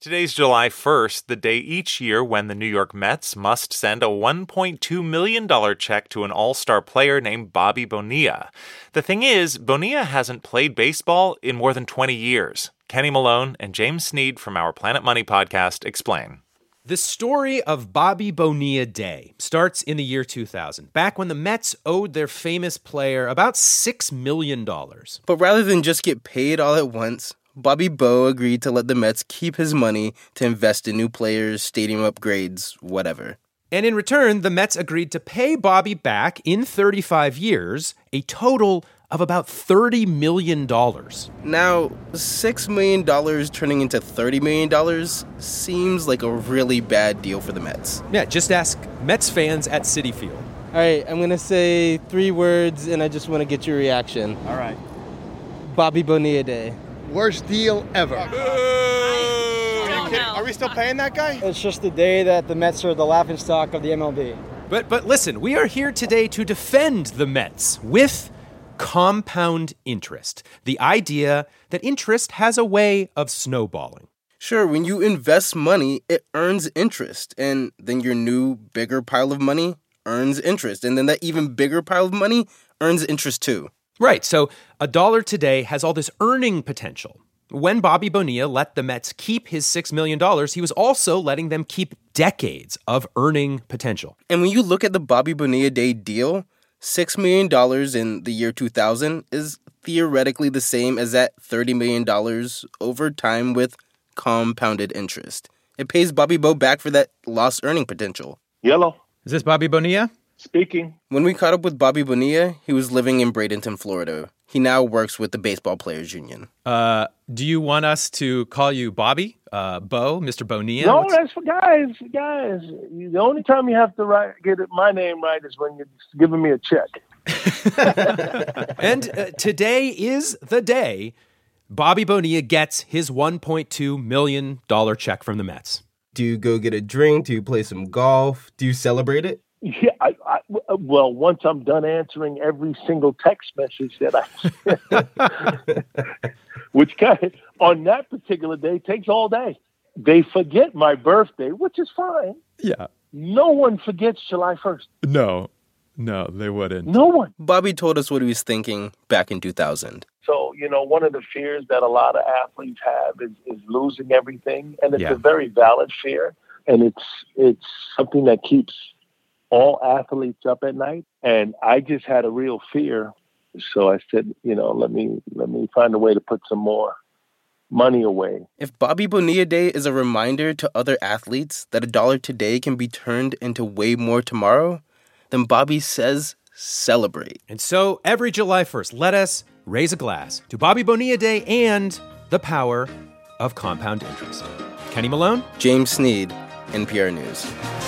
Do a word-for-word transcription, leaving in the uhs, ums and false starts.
Today's July first, the day each year when the New York Mets must send a one point two million dollars check to an all-star player named Bobby Bonilla. The thing is, Bonilla hasn't played baseball in more than twenty years. Kenny Malone and James Sneed from our Planet Money podcast explain. The story of Bobby Bonilla Day starts in the year two thousand, back when the Mets owed their famous player about six million dollars. But rather than just get paid all at once, Bobby Bo agreed to let the Mets keep his money to invest in new players, stadium upgrades, whatever. And in return, the Mets agreed to pay Bobby back in thirty-five years a total of about thirty million dollars. Now, six million dollars turning into thirty million dollars seems like a really bad deal for the Mets. Yeah, just ask Mets fans at Citi Field. All right, I'm going to say three words, and I just want to get your reaction. All right. Bobby Bonilla Day. Worst deal ever. Are you kidding? Are we still paying that guy? It's just the day that the Mets are the laughingstock of the M L B. But but listen, we are here today to defend the Mets with compound interest. The idea that interest has a way of snowballing. Sure, when you invest money, it earns interest. And then your new, bigger pile of money earns interest. And then that even bigger pile of money earns interest too. Right, so a dollar today has all this earning potential. When Bobby Bonilla let the Mets keep his six million dollars, he was also letting them keep decades of earning potential. And when you look at the Bobby Bonilla Day deal, six million dollars in the year two thousand is theoretically the same as that thirty million dollars over time with compounded interest. It pays Bobby Bo back for that lost earning potential. Yellow. Is this Bobby Bonilla? Speaking. When we caught up with Bobby Bonilla, he was living in Bradenton, Florida. He now works with the Baseball Players Union. Uh, do you want us to call you Bobby, uh, Bo, Mister Bonilla? No, What's... that's for guys. Guys, the only time you have to write, get it, my name right is when you're giving me a check. And uh, today is the day Bobby Bonilla gets his one point two million dollars check from the Mets. Do you go get a drink? Do you play some golf? Do you celebrate it? Yeah, I, I, well, once I'm done answering every single text message that I, which kind of, on that particular day takes all day. They forget my birthday, which is fine. Yeah. No one forgets July first. No, no, they wouldn't. No one. Bobby told us what he was thinking back in two thousand. So, you know, one of the fears that a lot of athletes have is, is losing everything. And it's Yeah. a very valid fear. And it's it's something that keeps all athletes up at night. And I just had a real fear. So I said, you know, let me let me find a way to put some more money away. If Bobby Bonilla Day is a reminder to other athletes that a dollar today can be turned into way more tomorrow, then Bobby says celebrate. And so every July first, let us raise a glass to Bobby Bonilla Day and the power of compound interest. Kenny Malone, James Sneed, N P R News.